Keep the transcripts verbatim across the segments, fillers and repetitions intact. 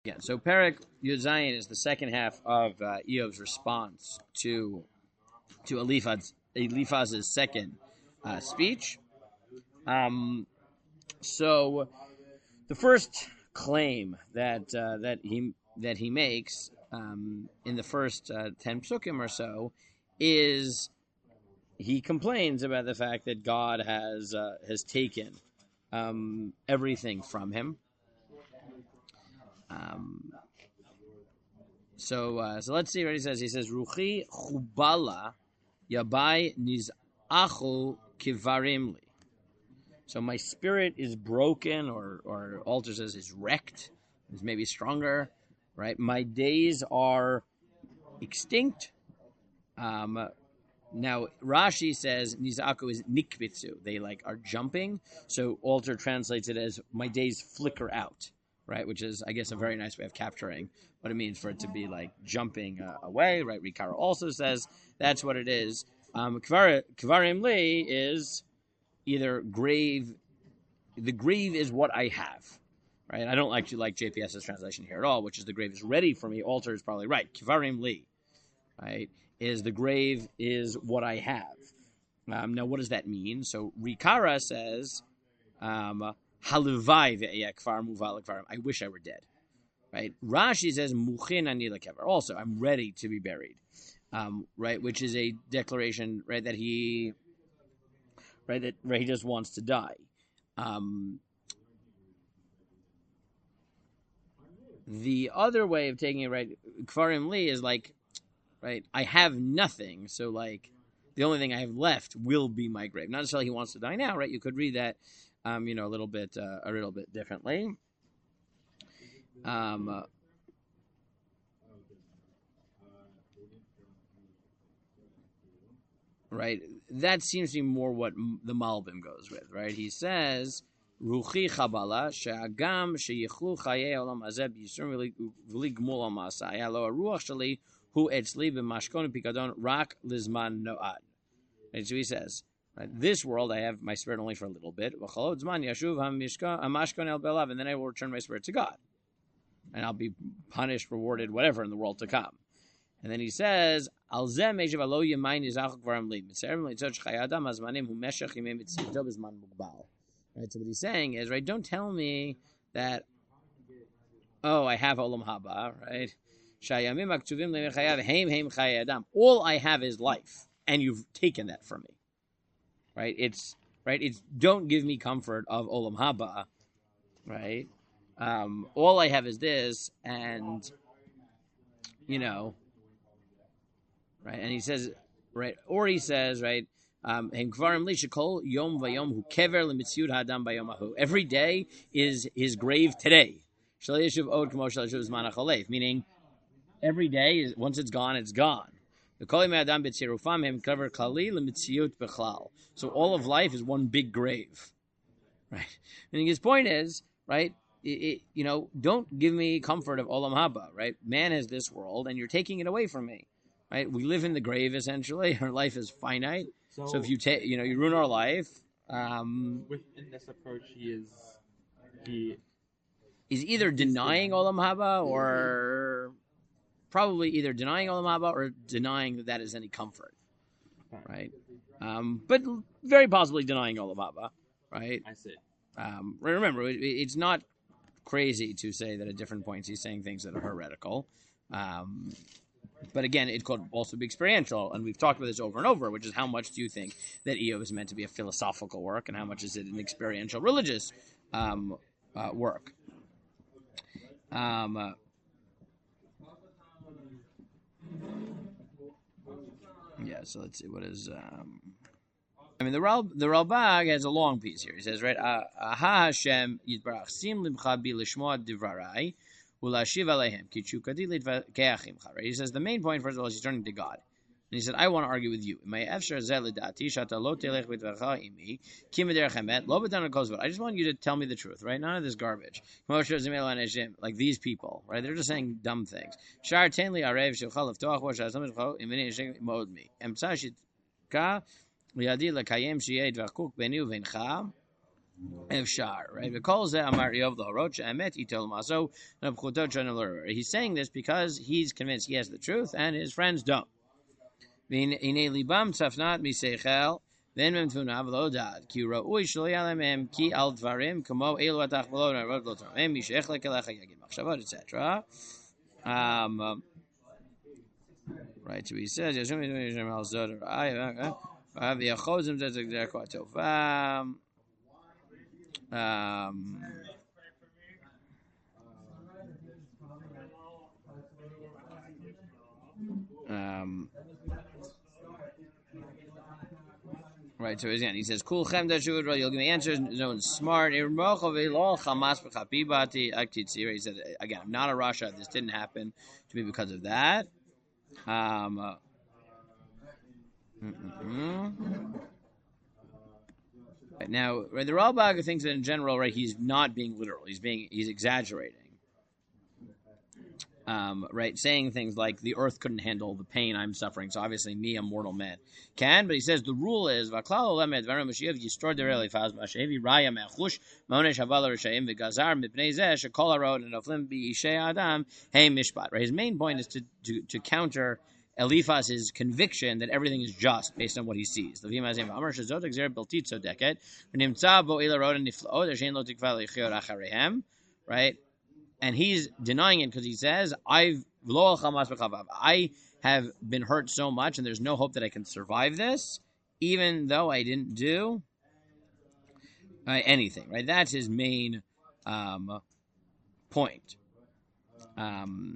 Yeah, so Perek Yud Zayin is the second half of uh, Eov's response to to Eliphaz, Eliphaz's second uh, speech. Um, so the first claim that uh, that he that he makes um, in the first uh, ten psukim or so is he complains about the fact that God has uh, has taken um, everything from him. Um, so uh, so let's see what he says. He says, "Ruchi chubala yabai nizachu kivarim li." So my spirit is broken, or or Alter says is wrecked, is maybe stronger, right? My days are extinct. Um, now Rashi says nizaku is nikbitzu. They like are jumping. So Alter translates it as my days flicker out, right? Which is, I guess, a very nice way of capturing what it means for it to be like jumping uh, away, right? Rikara also says that's what it is. Um, Kvarim li is either grave, the grave is what I have, right? I don't actually like JPS's translation here at all, which is the grave is ready for me. Alter is probably right. Kivarim li, right, is the grave is what I have. Um, now, what does that mean? So Rikara says, um, haluvai ve'eyeh kvar muval kvarim. I wish I were dead, right? Rashi says, muchin ani lekever. Also, I'm ready to be buried, um, right? Which is a declaration, right, that he... Right, that right, he just wants to die. Um, the other way of taking it, right, Kvarim Li is like, right, I have nothing, so like, the only thing I have left will be my grave. Not necessarily he wants to die now, right? You could read that, um, you know, a little bit, uh, a little bit differently. Um, uh, right, that seems to be more what the Malbim goes with, right? He says, Ruchi chabala she'agam sheyichlu chayei olam hazeh b'yisurim v'li gmul al ma'asai halo haruach sheli hu etzli b'mashkon pikadon rak lizman noad. And so he says, right, this world I have my spirit only for a little bit. V'chalot zman yashuv hamashkon el belav, and then I will return my spirit to God, and I'll be punished, rewarded, whatever in the world to come. And then he says, Al zeh meishav alo yemayin yizachuk kvarim li mitzerem leitzot shchayadam azmanim hu meshach yimei mitzivto b'zman mugbal. Right, so what he's saying is, right, don't tell me that, oh, I have olam haba, right? Shayamim aktuvim lemechayav heim heim chayadam. All I have is life, and you've taken that from me, right? It's right. It's don't give me comfort of olam haba, right? Um, all I have is this, and you know, right? And he says, right, or he says, right. Um, every day is his grave today. Meaning, every day is once it's gone, it's gone. So all of life is one big grave, right? Meaning his point is, right? It, it, you know, don't give me comfort of olam haba, right? Man has this world, and you're taking it away from me, right? We live in the grave essentially. Our life is finite. So, so if you take, you know, you ruin our life. Um, within this approach, he is he is either denying olam haba, or probably either denying olam haba or denying that that is any comfort, right? Um, but very possibly denying olam haba, right? I see. Um, remember, it, it's not crazy to say that at different points he's saying things that are heretical. Um, But again, it could also be experiential, and we've talked about this over and over, which is how much do you think that Eov is meant to be a philosophical work, and how much is it an experiential religious um, uh, work? Um, uh, yeah, so let's see, what is... Um, I mean, the Ral, the Ralbag has a long piece here. He says, right, Aha Hashem Yitbarach Sim Limcha Bi Lishmoa Divrarai He says the main point, first of all, is he's turning to God. And he said, I want to argue with you. I just want you to tell me the truth, right? None of this garbage. Like these people, right? They're just saying dumb things. Efshar, right? Because Amar Yov L'Horocha Emet Itol Maso Nabchuto Chanelur. He's saying this because he's convinced he has the truth and his friends don't. Ine Libam Tzafnat Misechel. Then Memtunav Lodad, Ki Ra'ui Shloyalamem, Ki Al Dvarim, Kamo Elu Atach Balona, Rod Lotamem, Mishech Lekelecha Yagim Machshavot, et cetera. Um, right, so he says, Yashumi Yashim Al Zod, Rav Yachozim Zezek Derko Atov. Um, um, Right, so again, he says, "Cool, chem you'll give me answers. No one's smart." He said, "Again, I'm not a Rasha. This didn't happen to me because of that." Um, uh, right, now, right, the Ralbag thinks that in general, right, he's not being literal. He's being he's exaggerating. Um, right, saying things like the earth couldn't handle the pain I'm suffering, so obviously me, a mortal man, can. But he says the rule is the right, his main point is to to, to counter Eliphaz's conviction that everything is just based on what he sees. Right. And he's denying it because he says, I've I have been hurt so much and there's no hope that I can survive this, even though I didn't do uh, anything, right? That's his main um, point. Um,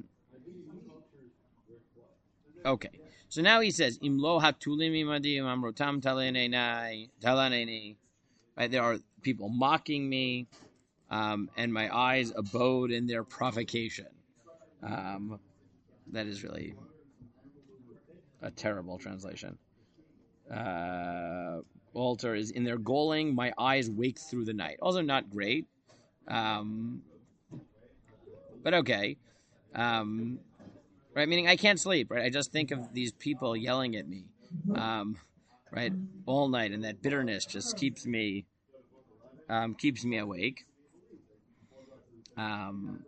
okay. So now he says, Imlo hatulim imadi amrotam talaneni. Right? There are people mocking me. Um, and my eyes abode in their provocation. Um, that is really a terrible translation. Uh, Walter is in their galling, my eyes wake through the night. Also not great. Um, but okay. Um, right, meaning I can't sleep, right? I just think of these people yelling at me, um, right, all night, and that bitterness just keeps me, um, keeps me awake. Um,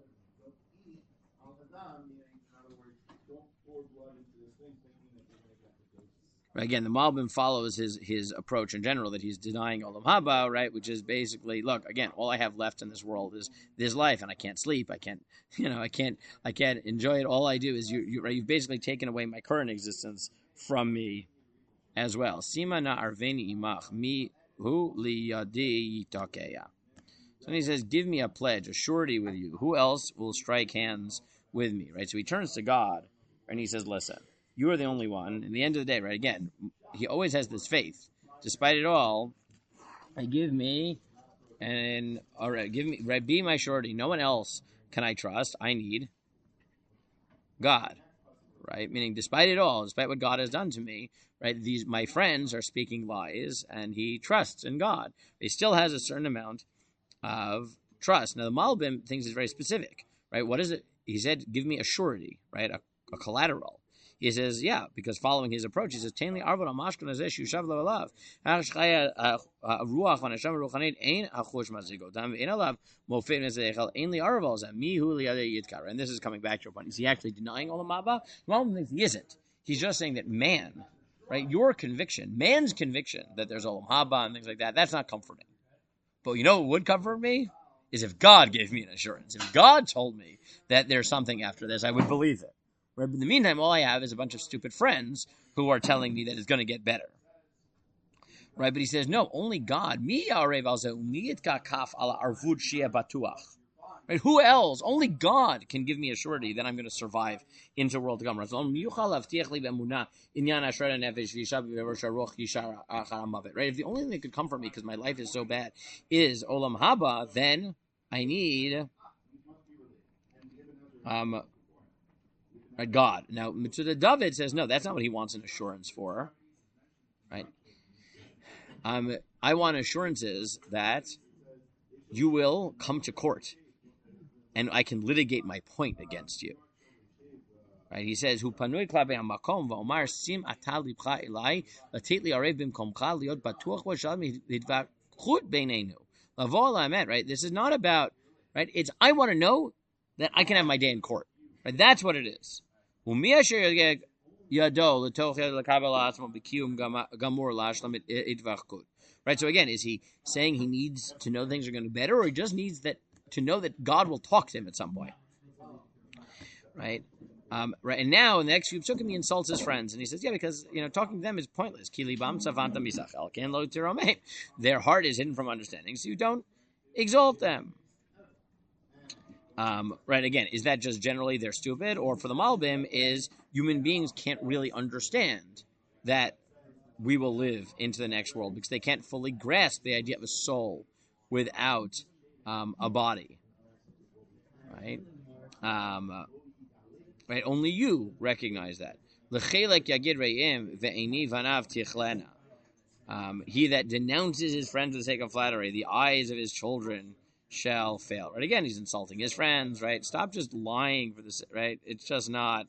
again, the Malbim follows his his approach in general that he's denying Olam Haba, right? Which is basically, look, again, all I have left in this world is this life, and I can't sleep. I can't, you know, I can't, I can't enjoy it. All I do is you, you right, you've basically taken away my current existence from me as well. Sima na arveni imach mi hu li yadi yitakeya. So he says, give me a pledge, a surety with you. Who else will strike hands with me, right? So he turns to God, and he says, listen, you are the only one. In the end of the day, right, again, he always has this faith. Despite it all, I give me, and, all right, give me, right, be my surety. No one else can I trust. I need God, right? Meaning, despite it all, despite what God has done to me, right, these, my friends are speaking lies, and he trusts in God. He still has a certain amount of trust. Now, the Malbim thinks it's very specific, right? What is it? He said, give me a surety, right? A, a collateral. He says, yeah, because following his approach, he says, Tainli arvon amashkan azeh shusav levalav. Hachshchaya ruach vanasham ruchanit ein hachush mazigotam ve'en alav mofet mezeichel ainli arvol zeh mihu liyadei yitkar. And this is coming back to your point. Is he actually denying Olam Haba? The Malbim thinks he isn't. He's just saying that man, right, your conviction, man's conviction that there's Olam Haba and things like that, that's not comforting. But you know what would comfort me? Is if God gave me an assurance. If God told me that there's something after this, I would believe it. Right? But in the meantime, all I have is a bunch of stupid friends who are telling me that it's going to get better. Right? But he says, no, only God. Right? Who else? Only God can give me a surety that I'm going to survive into the world to come. Right? If the only thing that could comfort me because my life is so bad is Olam Haba, then I need um, right, God. Now, Mitzuda David says, no, that's not what he wants an assurance for. Right? Um, I want assurances that you will come to court and I can litigate my point against you. Right? He says, "Hu panui klabe hamakom va'omar sim ata libcha elai latit li arev bimkomcha liot batuach v'shal midvachut beinenu Lavola I meant, right? This is not about, right? It's, I want to know that I can have my day in court. Right? That's what it is. Right? So again, is he saying he needs to know things are going to be better, or he just needs that to know that God will talk to him at some point? Right? Um, right, and now in the next few psukim, he insults his friends, and he says, "Yeah, because you know talking to them is pointless. Their heart is hidden from understanding, so you don't exalt them." Um, right, again, is that just generally they're stupid, or for the Malbim is human beings can't really understand that we will live into the next world because they can't fully grasp the idea of a soul without um, a body, right? Um, uh, Right, only you recognize that. Um, he that denounces his friends for the sake of flattery, the eyes of his children shall fail. Right, again, he's insulting his friends. Right, stop just lying for this. Right, it's just not.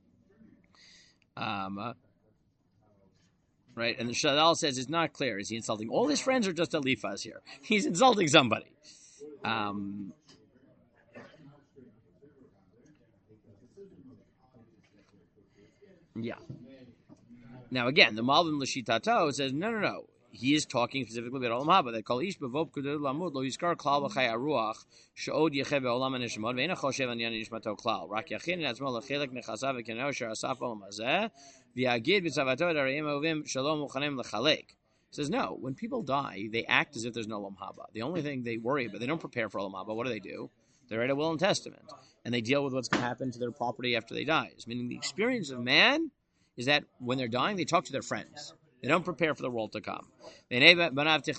Um, uh, right, and the Shadal says it's not clear. Is he insulting all his friends or just Alifas here? He's insulting somebody. Um, Yeah. Now again, the Malvim L'Shitato says no, no, no. He is talking specifically about Olam Haba. They call Ish bevop kudur lamud lo yiskar klal b'chay aruach she'od yechev be'olam haneshimot ve'ena choshev anyan nishmato klal rak yachin atzmo lechelek nechasav v'keneo sher asaf olam hazeh v'yagid b'tzavato d'arayim ovim shalom uchanem lechalek. Says no. When people die, they act as if there's no Olam Haba. The only thing they worry about, they don't prepare for Olam Haba. What do they do? They write a will and testament, and they deal with what's going to happen to their property after they die. Meaning the experience of man is that when they're dying, they talk to their friends. They don't prepare for the world to come. And by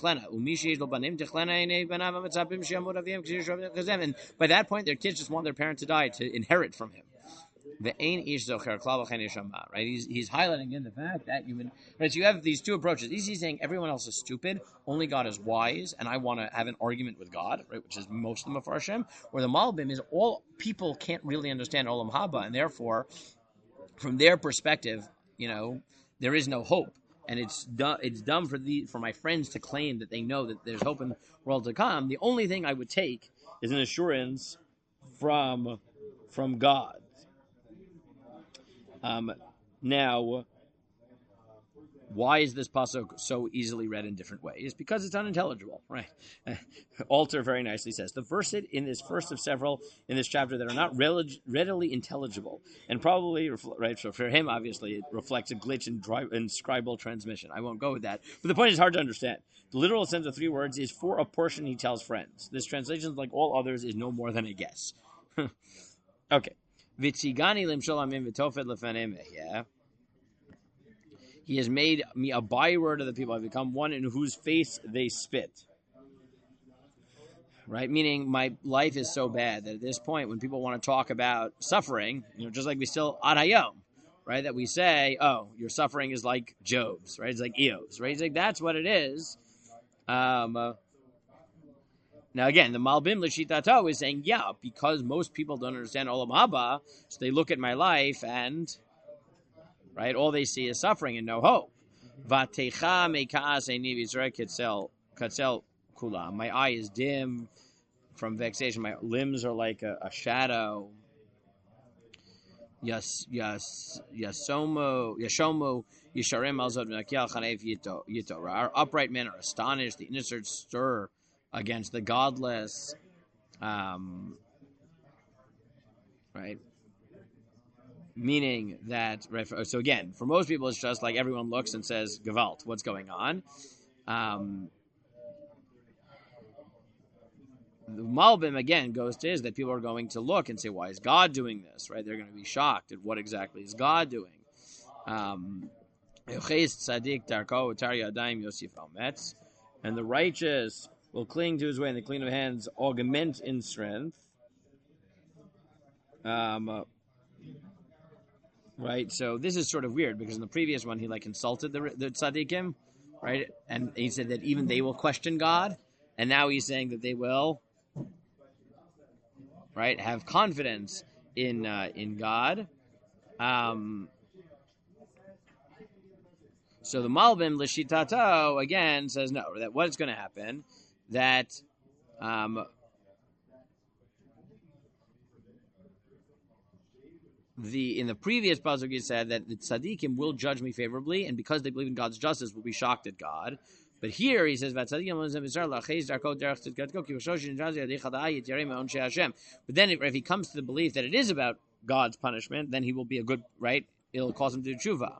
that point, their kids just want their parent to die to inherit from him. Right? He's, he's highlighting in the fact that human. Right? So you have these two approaches. He's saying everyone else is stupid, only God is wise, and I want to have an argument with God, right? Which is most of the Mefarshim. Where the Malbim is all people can't really understand Olam Haba, and therefore, from their perspective, you know, there is no hope. And it's du- it's dumb for the for my friends to claim that they know that there's hope in the world to come. The only thing I would take is an assurance from from God. Um, now, why is this pasuk so easily read in different ways? Because it's unintelligible, right? Alter very nicely says the verse in this first of several in this chapter that are not readily intelligible, and probably right. So for him, obviously, it reflects a glitch in, dri- in scribal transmission. I won't go with that, but the point is hard to understand. The literal sense of three words is for a portion he tells friends. This translation, like all others, is no more than a guess. Okay. Vitzigani limshol amim v'tofet lefanim yeah. He has made me a byword of the people. I've become one in whose face they spit. Right? Meaning my life is so bad that at this point, when people want to talk about suffering, you know, just like we still ad hayom, right? That we say, oh, your suffering is like Job's, right? It's like Eob's, right? It's like, that's what it is. Um, uh, now again, the Malbim L'Shitato is saying, yeah, because most people don't understand Olam Haba, so they look at my life and... right? All they see is suffering and no hope. My eye is dim from vexation. My limbs are like a, a shadow. Yes, yes, yasomo, yashomo, yisharem alzod v'nakiel chanev yito, yito. Our upright men are astonished. The innocent stir against the godless. Um, right? Meaning that, right, so again, for most people, it's just like everyone looks and says, Gewalt, what's going on? Um, the Malbim, again, goes to is that people are going to look and say, why is God doing this? Right? They're going to be shocked at what exactly is God doing. Um, and the righteous will cling to his way, and the clean of hands augment in strength. Um, uh, Right, so this is sort of weird because in the previous one he like insulted the the tzaddikim, right, and he said that even they will question God, and now he's saying that they will, right, have confidence in uh, in God. Um, so the Malbim L'Shitato again says no, that what's going to happen, that Um, the in the previous pasuk, it said that the tzaddikim will judge me favorably, and because they believe in God's justice, will be shocked at God. But here he says, but then if, if he comes to the belief that it is about God's punishment, then he will be a good, right? It'll cause him to do tshuva.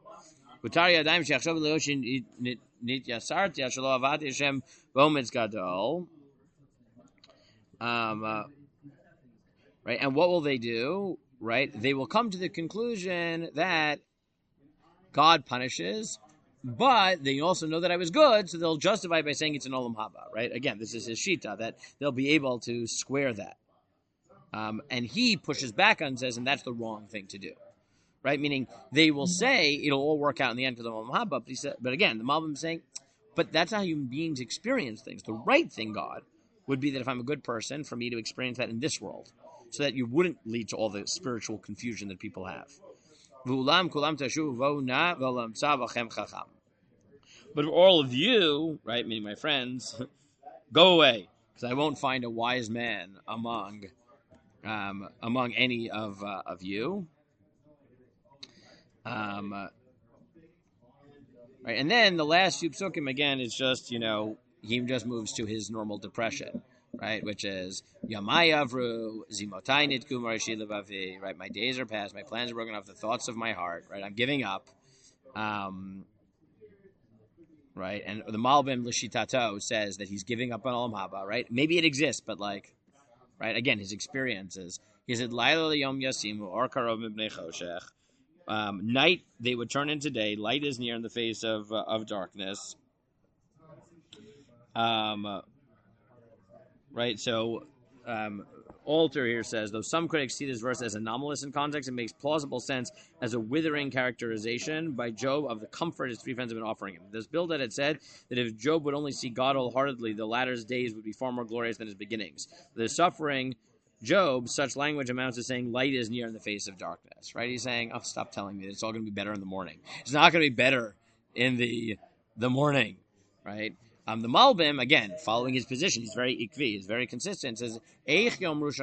Um, uh, right, and what will they do? Right, they will come to the conclusion that God punishes, but they also know that I was good, so they'll justify it by saying it's an olam haba. Right, again, this is his shita, that they'll be able to square that. Um, and he pushes back on and says, and that's the wrong thing to do. Right, meaning they will say it'll all work out in the end because of olam haba. But he said, but again, the Malbim is saying, but that's how human beings experience things. The right thing, God, would be that if I'm a good person, for me to experience that in this world, so that you wouldn't lead to all the spiritual confusion that people have. But for all of you, right, meaning my friends, go away, because I won't find a wise man among um, among any of uh, of you. Um, uh, right, and then the last few psukim again is just, you know, he just moves to his normal depression. Right, which is Yamai Avru, Zimotai Nitku Marashi Levavi, right, my days are past, my plans are broken off, the thoughts of my heart, right, I'm giving up. Um, right, and the Malbim Lishitato says that he's giving up on Olam Haba, right? Maybe it exists, but like, right, again, his experiences. He said, Laila Yom Yasimu, or Karov Mibnei Choshech. Um, night, they would turn into day, light is near in the face of, uh, of darkness. Um, Right, so um, Alter here says, though some critics see this verse as anomalous in context, it makes plausible sense as a withering characterization by Job of the comfort his three friends have been offering him. This Bildad had said that if Job would only see God wholeheartedly, the latter's days would be far more glorious than his beginnings. The suffering Job, such language amounts to saying light is near in the face of darkness. Right, he's saying, oh, stop telling me that it's all going to be better in the morning. It's not going to be better in the the morning, right? Um, the Malbim, again, following his position, he's very ikvi, he's very consistent, says, Eich yomru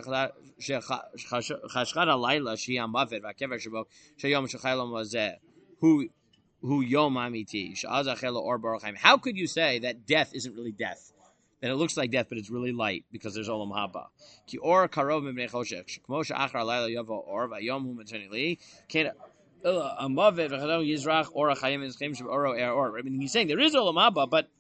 chashchad alayla shiyam mavet v'akever shebo sheyom shechaylam wazeh hu hu yom amiti sha'az achelo or baruch haim. How could you say that death isn't really death? That it looks like death, but it's really light, because there's olam haba. Ki or karov mibnei choshech, shekmo she'achar alayla yavo or v'yom hu mateni li, can't a mavet v'chadam yizrach or achayim yizchem sheb oro er or. I mean, he's saying there is olam haba, but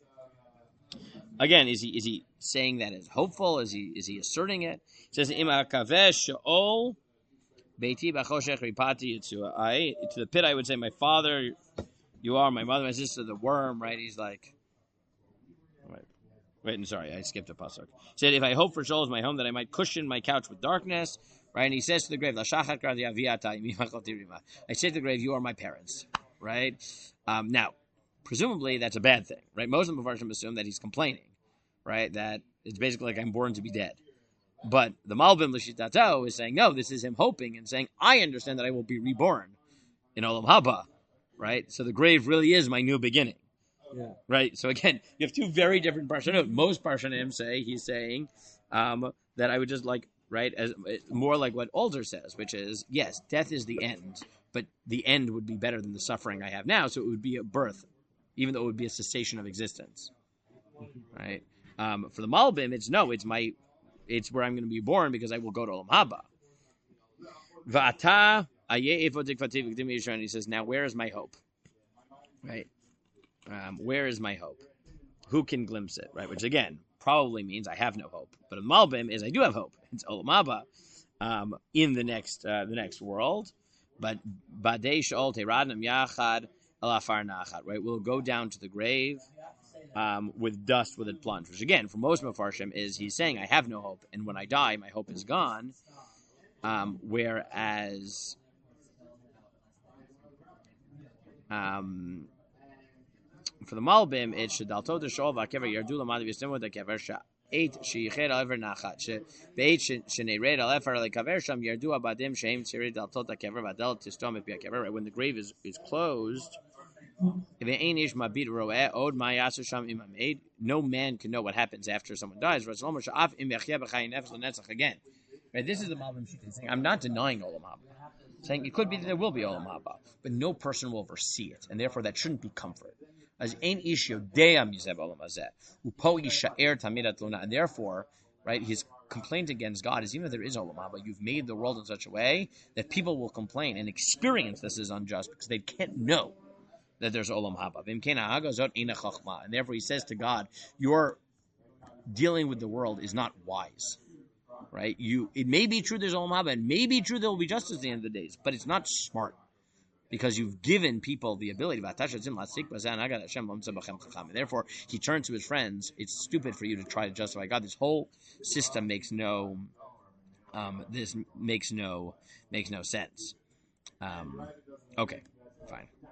again, is he is he saying that as hopeful? Is he is he asserting it? He says, "Ima kavesh sheol beiti b'choshech ripati yitzuai." To the pit, I would say, "My father, you are my mother, my sister." The worm, right? He's like, wait, wait. I'm sorry, I skipped a pasuk. He said, "If I hope for Sheol as my home, that I might cushion my couch with darkness." Right? And he says to the grave, "Lashachat kradi aviata imimachal tirima." I say to the grave, "You are my parents." Right? Um, now, presumably, that's a bad thing, right? Most of the Mepharshim assume that he's complaining. Right, that it's basically like I'm born to be dead. But the Malbim L'Shitato is saying, no, this is him hoping and saying, I understand that I will be reborn in Olam Haba, right? So the grave really is my new beginning. Yeah. Right? So again, you have two very different Parshanim. Most Parshanim say, he's saying um, that I would just like, right, as more like what Alter says, which is, yes, death is the end, but the end would be better than the suffering I have now, so it would be a birth, even though it would be a cessation of existence. Right? Um, for the Malbim, it's no, it's my, it's where I'm going to be born because I will go to Olam Haba. Va'ata ayeh efod tikvati v'kdim yishon. And he says, now where is my hope? Right? Um, where is my hope? Who can glimpse it? Right? Which again probably means I have no hope. But in Malbim is I do have hope. It's Olam Haba um, in the next uh, the next world. But badei sheol teradnam yachad alafar nachad. Right? We'll go down to the grave. Um, with dust with it plunged, which again, for most Mefarshim, is he's saying, I have no hope, and when I die, my hope is gone. Um, whereas, um, for the Malbim, it's Shadalto Deshol Vakever Yardu Lamad V'Yistim V'Kever Sha Eight Sheyiched Alver Nachat She Beit Shenered Alefer Lekaver Sham Yardu Abadim Sheim Tziri Daltot Kever Vadel Tistom Et Biakever. When the grave is is closed. No man can know what happens after someone dies. Again, right? This is the Malbim Shita saying, I'm not denying Olam Haba. Saying it could be that there will be Olam Haba, but no person will foresee it, and therefore that shouldn't be comfort. As ein ish yodea mizev olam hazeh, upo yishaer tamid atluna, and therefore, right, his complaint against God is even if there is Olam Haba, you've made the world in such a way that people will complain and experience this as unjust because they can't know that there's Olam Haba. And therefore he says to God, your dealing with the world is not wise. Right? You, it may be true there's Olam Haba, and may be true there will be justice at the end of the days, but it's not smart because you've given people the ability. And therefore, he turns to his friends. It's stupid for you to try to justify God. This whole system makes no, um, this makes no makes no sense. Um, okay, fine.